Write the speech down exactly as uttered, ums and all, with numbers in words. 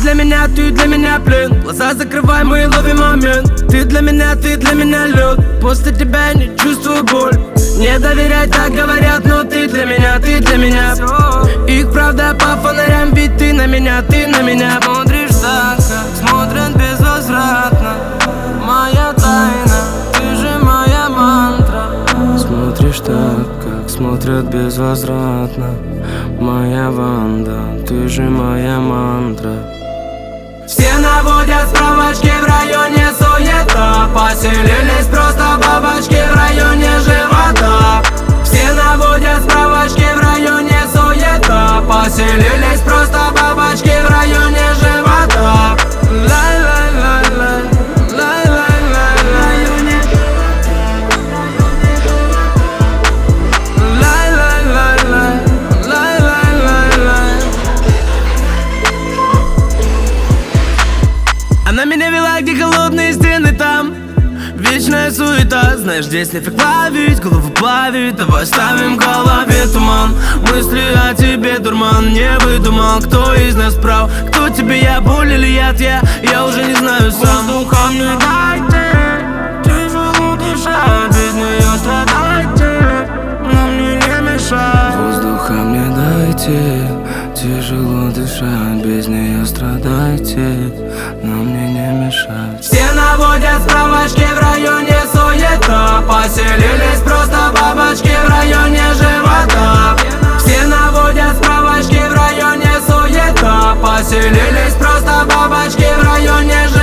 для меня, ты для меня плен. Глаза закрывай, мы ловим момент. Ты для меня, ты для меня лед. После тебя я не чувствую боль. Не доверять, так говорят, но ты для меня, ты для меня. Их правда по фонарям, ведь ты на меня, ты на меня. Смотришь так, как смотрят безвозвратно. Моя тайна, ты же моя мантра. Смотришь так, как смотрят безвозвратно. Моя Ванда, ты же моя мантра. Все наводят справочки, в районе суета. Поселились просто бабочки в районе живота. Все наводят справочки, в районе суета. Поселились просто бабочки в районе живота. Лай-лай-лай-лай, лай-лай-лай-лай, лай-лай-лай-лай, лай-лай-лай-лай. Она меня вела, где холодные стены, там вечная суета. Знаешь, здесь нефиг ловить, голову плавит. Давай ставим в голове туман. Мысли о тебе дурман. Не выдумал, кто из нас прав. Кто тебе, я, боль или яд, я Я уже не знаю сам. Воздуха мне дайте, тяжело дышать, без нее страдайте, но мне не мешай. Воздуха мне дайте, тяжело дышать, без нее страдайте, но мне не мешать. Все наводят справочки, в районе суета. Поселились просто бабочки в районе живота. Все наводят справочки, в районе суета. Поселились просто бабочки в районе живота.